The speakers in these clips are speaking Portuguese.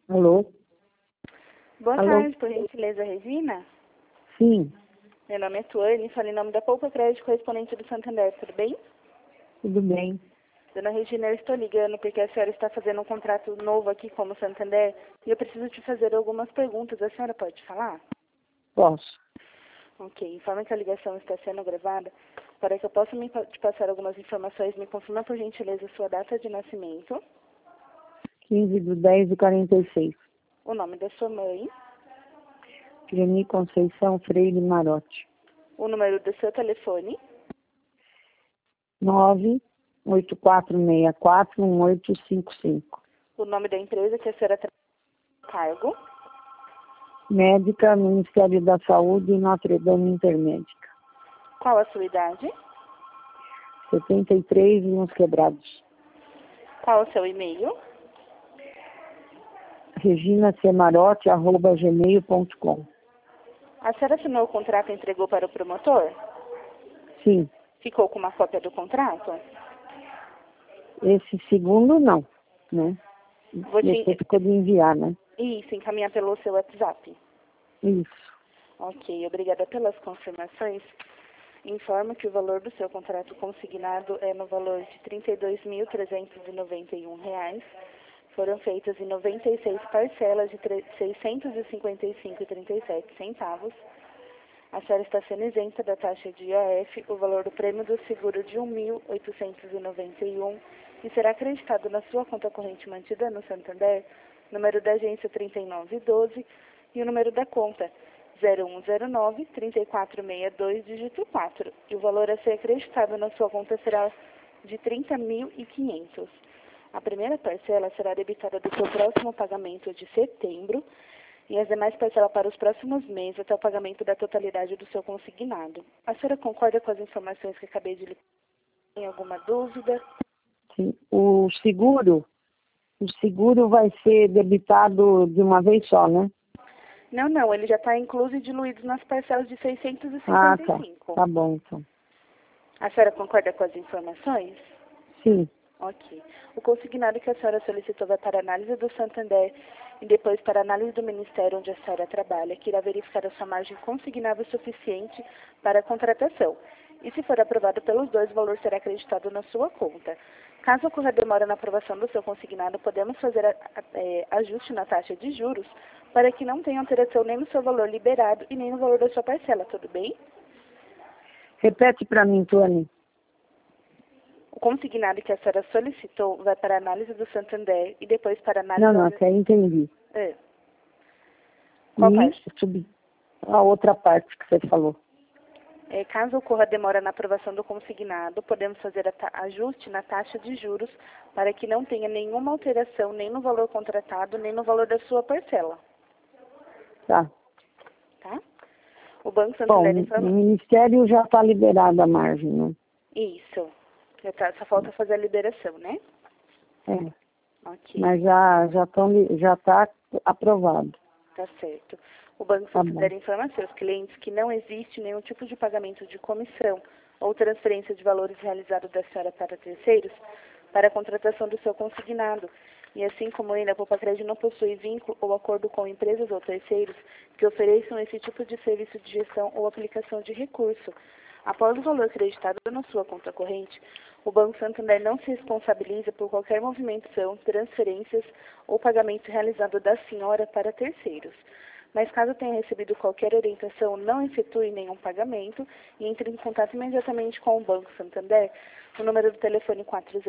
Alô? Boa Alô? tarde, por gentileza, Regina. Sim, Meu nome é Tuane, falo em nome da Poupa Crédito, correspondente do Santander, tudo bem? tudo bem. Dona Regina, eu estou ligando porque a senhora está fazendo um contrato novo aqui como Santander e eu preciso te fazer algumas perguntas. A senhora pode falar? Posso. Ok, informa que a ligação está sendo gravada. Para que eu possa te passar algumas informações, me confirma por gentileza a sua data de nascimento, 15/10/46. o nome da sua mãe, Geni Conceição Freire Marotti. o número do seu telefone 984641855. o nome da empresa que a senhora tem cargo, Médica, Ministério da Saúde, Notre Dame Intermédica. qual a sua idade, 73 e uns quebrados. qual o seu e-mail, reginacmarotti@gmail.com. a senhora assinou o contrato e entregou para o promotor? Sim, Ficou com uma cópia do contrato? esse segundo não, né? Vou Esse te... ficou de enviar, né? Isso, encaminhar pelo seu WhatsApp. Isso. Ok, obrigada pelas confirmações. Informo que o valor do seu contrato consignado é no valor de R$ 32.391. Foram feitas em 96 parcelas de R$ 655,37. A senhora está sendo isenta da taxa de IOF, o valor do prêmio do seguro de R$ 1.891 e será acreditado na sua conta corrente mantida no Santander, número da agência 3912 e o número da conta 0109-3462, dígito 4. E o valor a ser acreditado na sua conta será de R$ 30.500. A primeira parcela será debitada do seu próximo pagamento de setembro e as demais parcelas para os próximos meses até o pagamento da totalidade do seu consignado. A senhora concorda com as informações que acabei de lhe... Tem alguma dúvida? Sim. O seguro vai ser debitado de uma vez só, né? Não, ele já está incluso e diluído nas parcelas de 655. Ah, tá. Tá bom, então. A senhora concorda com as informações? Sim, Ok. O consignado que a senhora solicitou vai para análise do Santander e depois para análise do Ministério onde a senhora trabalha, que irá verificar a sua margem consignável suficiente para a contratação. E se for aprovado pelos dois, o valor será acreditado na sua conta. Caso ocorra demora na aprovação do seu consignado, podemos fazer ajuste na taxa de juros para que não tenha alteração nem no seu valor liberado e nem no valor da sua parcela, tudo bem? repete para mim, Tuane. O consignado que a senhora solicitou vai para a análise do Santander e depois para a análise... Não, até entendi. É. Qual parte? A outra parte que você falou. Caso ocorra demora na aprovação do consignado, podemos fazer ajuste na taxa de juros para que não tenha nenhuma alteração nem no valor contratado, nem no valor da sua parcela. Tá. Tá? O Banco Bom, Santander o informa... Ministério já está liberado a margem, né? Isso. Só falta fazer a liberação, né? É. Ok, Mas já está aprovado. tá certo. O Banco Tá Santander bom. informa a seus clientes que não existe nenhum tipo de pagamento de comissão ou transferência de valores realizado da senhora para terceiros para a contratação do seu consignado. E assim como ele, a Poupa Crédito não possui vínculo ou acordo com empresas ou terceiros que ofereçam esse tipo de serviço de gestão ou aplicação de recurso. Após o valor acreditado na sua conta corrente, o Banco Santander não se responsabiliza por qualquer movimentação, transferências ou pagamento realizado da senhora para terceiros. Mas caso tenha recebido qualquer orientação, não efetue nenhum pagamento e entre em contato imediatamente com o Banco Santander no número do telefone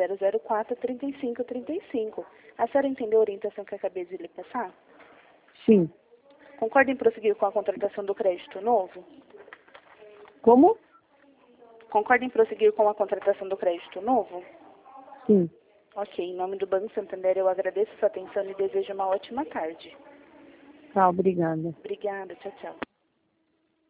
4004-3535. A senhora entendeu a orientação que acabei de lhe passar? Sim. Concorda em prosseguir com a contratação do crédito novo? Como? Concorda em prosseguir com a contratação do crédito novo? Sim. Ok, em nome do Banco Santander eu agradeço sua atenção e desejo uma ótima tarde. Tá, obrigada. Obrigada, tchau, tchau.